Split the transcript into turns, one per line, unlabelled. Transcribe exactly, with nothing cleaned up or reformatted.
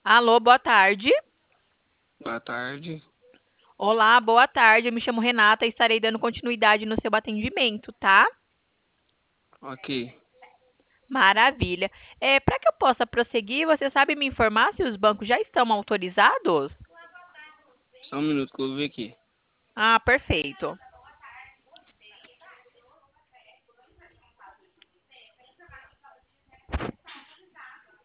Alô, boa tarde.
Boa tarde.
Olá, boa tarde. Eu me chamo Renata e estarei dando continuidade no seu atendimento, tá?
Ok.
Maravilha. É, para que eu possa prosseguir, você sabe me informar se os bancos já estão autorizados?
Só um minuto que eu vou ver aqui.
Ah, perfeito.